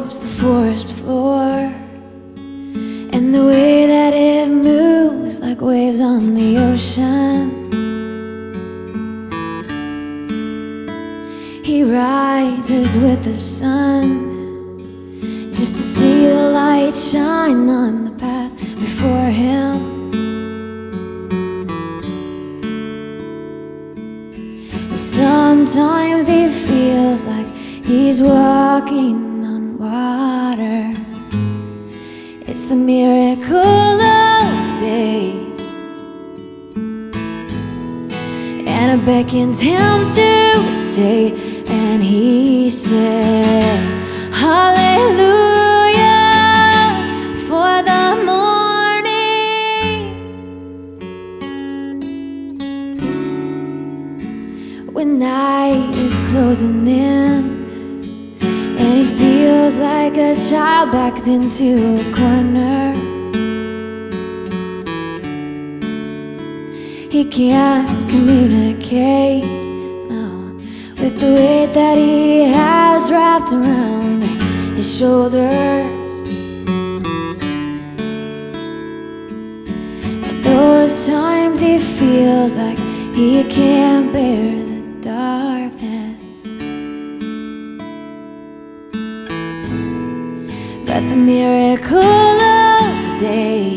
knows the forest floor and the way that it moves like waves on the ocean. He rises with the sun just to see the light shine on the path before him. Sometimes he feels like he's walking on water. It's the miracle of day, and it beckons him to stay, and he says, hallelujah for the morning. When night is closing in and he feels like a child backed into a corner, he can't communicate, no, with the weight that he has wrapped around his shoulders. At those times he feels like he can't bear the darkness, but the miracle of day,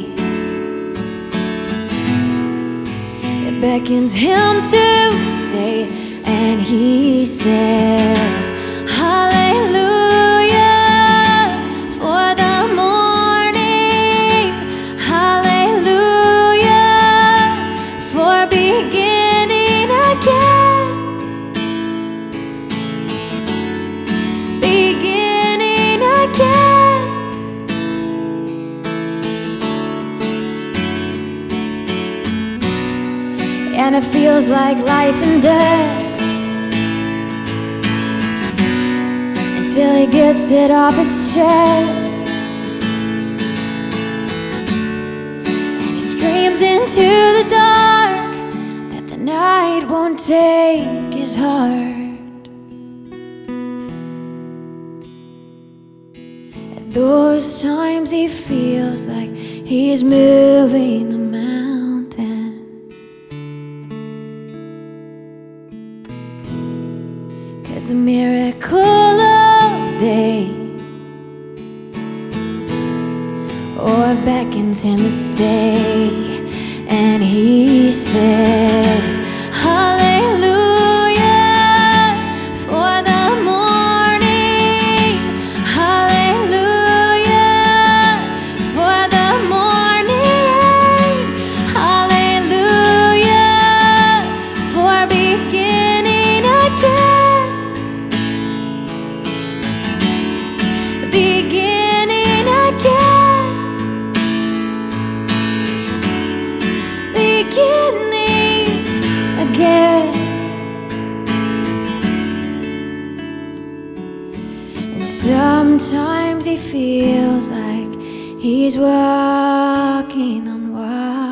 it beckons him to stay, and he says, hallelujah for the morning, hallelujah for beginning again, beginning again. And it feels like life and death until he gets it off his chest, and he screams into the dark that the night won't take his heart. At those times he feels like he's moving a mountain, 'cause the miracle of day, oh, it beckons him to stay, and he says, hallelujah for the morning, hallelujah for the morning, hallelujah for beginning again, beginning again, beginning again. And sometimes he feels like he's walking on water.